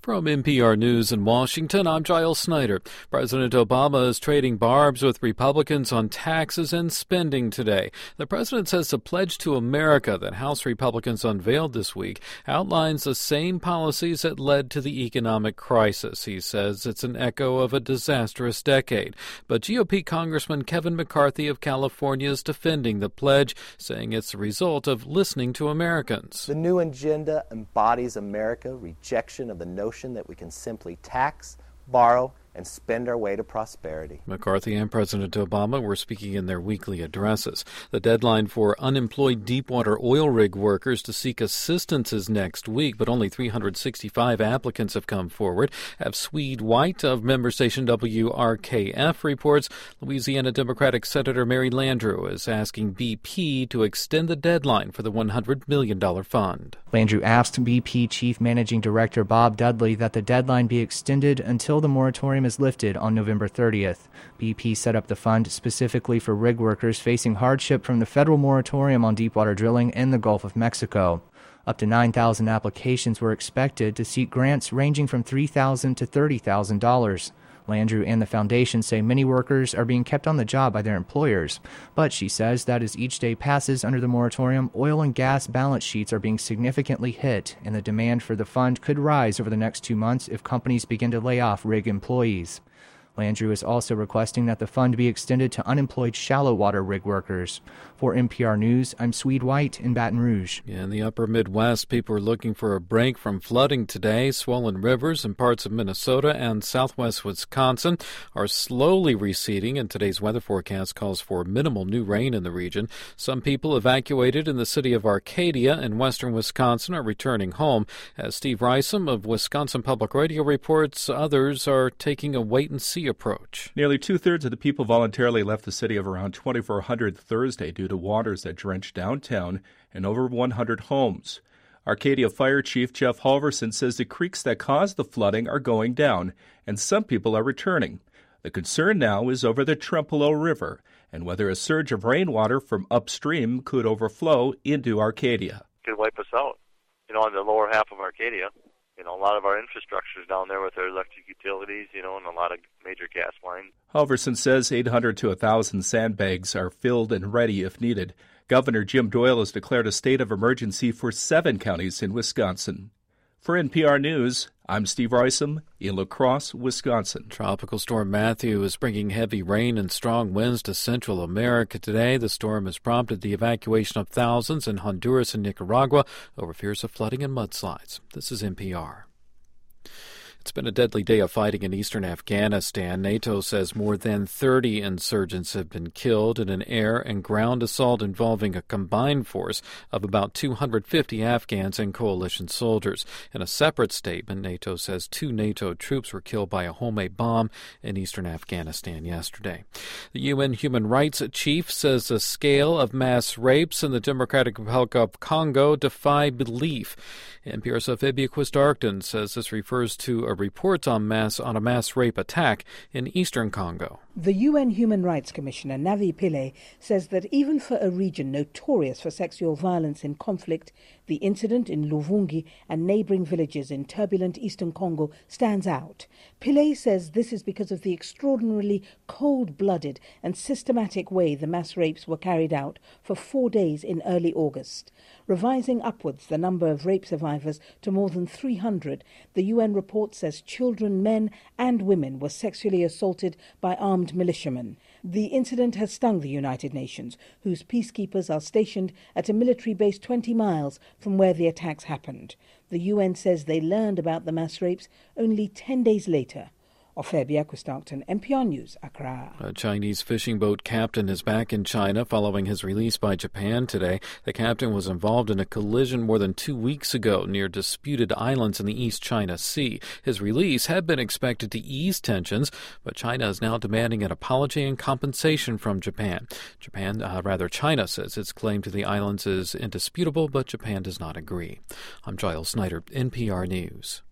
From NPR News in Washington, I'm Giles Snyder. President Obama is trading barbs with Republicans on taxes and spending today. The president says the pledge to America that House Republicans unveiled this week outlines the same policies that led to the economic crisis. He says it's an echo of a disastrous decade. But GOP Congressman Kevin McCarthy of California is defending the pledge, saying it's the result of listening to Americans. The new agenda embodies America's rejection of the notion that we can simply tax, borrow, and spend our way to prosperity. McCarthy and President Obama were speaking in their weekly addresses. The deadline for unemployed deepwater oil rig workers to seek assistance is next week, but only 365 applicants have come forward. As Swede White of member station WRKF reports, Louisiana Democratic Senator Mary Landrieu is asking BP to extend the deadline for the $100 million fund. Landrieu asked BP Chief Managing Director Bob Dudley that the deadline be extended until the moratorium is lifted on November 30th. BP set up the fund specifically for rig workers facing hardship from the federal moratorium on deepwater drilling in the Gulf of Mexico. Up to 9,000 applications were expected to seek grants ranging from $3,000 to $30,000. Landrieu and the foundation say many workers are being kept on the job by their employers. But she says that as each day passes under the moratorium, oil and gas balance sheets are being significantly hit, and the demand for the fund could rise over the next 2 months if companies begin to lay off rig employees. Landrieu is also requesting that the fund be extended to unemployed shallow water rig workers. For NPR News, I'm Swede White in Baton Rouge. In the upper Midwest, people are looking for a break from flooding today. Swollen rivers in parts of Minnesota and southwest Wisconsin are slowly receding, and today's weather forecast calls for minimal new rain in the region. Some people evacuated in the city of Arcadia in western Wisconsin are returning home. As Steve Rysam of Wisconsin Public Radio reports, others are taking a wait-and-see approach. Nearly two-thirds of the people voluntarily left the city of around 2,400 Thursday due to waters that drenched downtown and over 100 homes. Arcadia Fire Chief Jeff Halverson says the creeks that caused the flooding are going down, and some people are returning. The concern now is over the Trempealeau River and whether a surge of rainwater from upstream could overflow into Arcadia. It could wipe us out, on the lower half of Arcadia. A lot of our infrastructure is down there with our electric utilities, and a lot of major gas lines. Halverson says 800 to 1,000 sandbags are filled and ready if needed. Governor Jim Doyle has declared a state of emergency for 7 counties in Wisconsin. For NPR News, I'm Steve Rysam in La Crosse, Wisconsin. Tropical Storm Matthew is bringing heavy rain and strong winds to Central America today. The storm has prompted the evacuation of thousands in Honduras and Nicaragua over fears of flooding and mudslides. This is NPR. It's been a deadly day of fighting in eastern Afghanistan. NATO says more than 30 insurgents have been killed in an air and ground assault involving a combined force of about 250 Afghans and coalition soldiers. In a separate statement, NATO says 2 NATO troops were killed by a homemade bomb in eastern Afghanistan yesterday. The UN Human Rights Chief says the scale of mass rapes in the Democratic Republic of Congo defy belief. NPR's Fabia Quist-Arcton says this refers to a report on a mass rape attack in eastern Congo. The UN Human Rights Commissioner, Navi Pillay, says that even for a region notorious for sexual violence in conflict, the incident in Luvungi and neighboring villages in turbulent eastern Congo stands out. Pillay says this is because of the extraordinarily cold-blooded and systematic way the mass rapes were carried out for 4 days in early August. Revising upwards the number of rape survivors to more than 300, the UN report says children, men and women were sexually assaulted by armed militiamen. The incident has stung the United Nations, whose peacekeepers are stationed at a military base 20 miles from where the attacks happened. The UN says they learned about the mass rapes only 10 days later. Fabia Quist-Arcton, NPR News, Accra. A Chinese fishing boat captain is back in China following his release by Japan today. The captain was involved in a collision more than 2 weeks ago near disputed islands in the East China Sea. His release had been expected to ease tensions, but China is now demanding an apology and compensation from Japan. China says its claim to the islands is indisputable, but Japan does not agree. I'm Giles Snyder, NPR News.